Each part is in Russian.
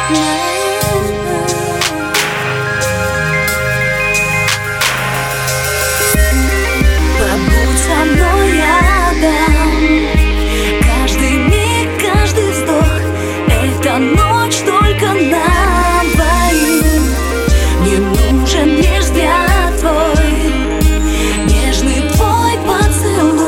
Побудь со мной рядом. Каждый миг, каждый вздох — это ночь только нам двоим. Не нужен лишь взгляд твой, нежный твой поцелуй.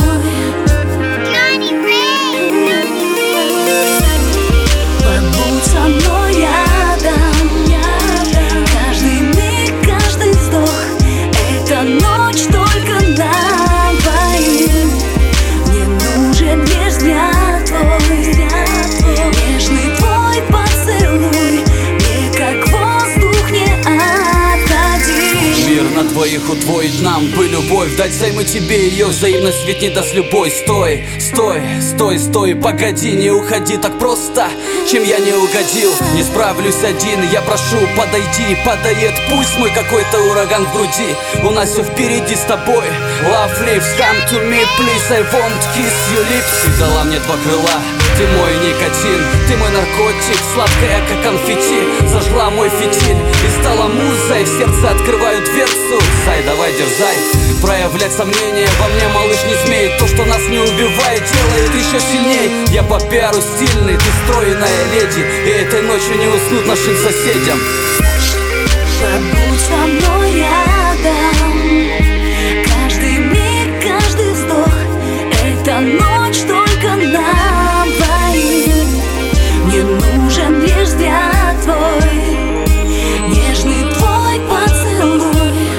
Побудь со мной рядом. Каждый миг, каждый вздох — это ночь только нам двоим. Не нужен лишь взгляд твой, нежный твой поцелуй. Мне как воздух не отходи. Мир на двоих удвоить нам бы любовь, дать взаймы тебе ее, взаимность ведь не даст любой. Стой, стой, стой, стой, погоди, не уходи так просто, чем я не угодил. Не справлюсь один, я прошу, подойди, подает пусть мой какой-то ураган в груди. У нас все впереди с тобой. Love lives, come to me, please, I won't kiss your lips. Ты дала мне два крыла, ты мой никотин, ты мой наркотик, сладкая как конфетти. Зажгла мой фитиль и стала музой, в сердце открываю дверцу. Сай, давай дерзай, проявлять сомнения во мне, малыш, не смей. То, что нас не убивает, делает еще сильней. Я по пиару стильный, ты стройная леди, и этой ночью не уснут нашим соседям. Побудь со мной рядом. Каждый миг, каждый вздох — это ночь только нам двоим. Не нужен лишь взгляд твой, нежный твой поцелуй.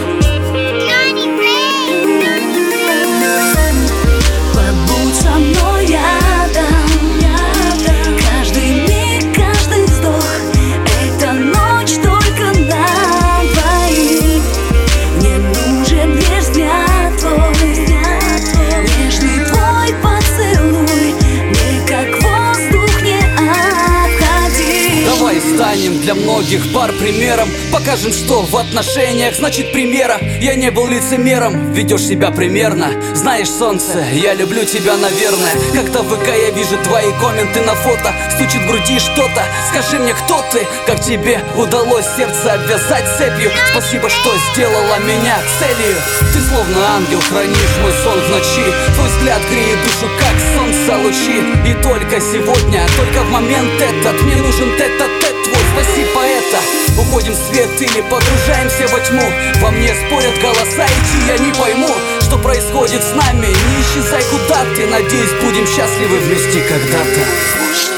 Побудь со мной рядом. Каждый миг, каждый вздох — это ночь только нам двоим. Не нужен лишь взгляд твой, нежный твой поцелуй. Мне как воздух не отходи. Давай станем для многих пар примером, покажем, что в отношениях значит примера. Я не был лицемером, ведешь себя примерно. Знаешь, солнце, я люблю тебя, наверное. Как-то в ВК я вижу твои комменты на фото. Стучит в груди что-то, скажи мне, кто ты? Как тебе удалось сердце обвязать цепью? Спасибо, что сделала меня целью. Ты словно ангел, хранишь мой сон в ночи. Твой взгляд греет душу, как солнце лучи. И только сегодня, только в момент этот мне нужен тет-а-тет твой. Спаси поэта. Уходим в свет или погружаемся во тьму. Во мне спорят голоса, идти я не пойму, что происходит с нами. Не исчезай, куда ты, надеюсь, будем счастливы вместе когда-то.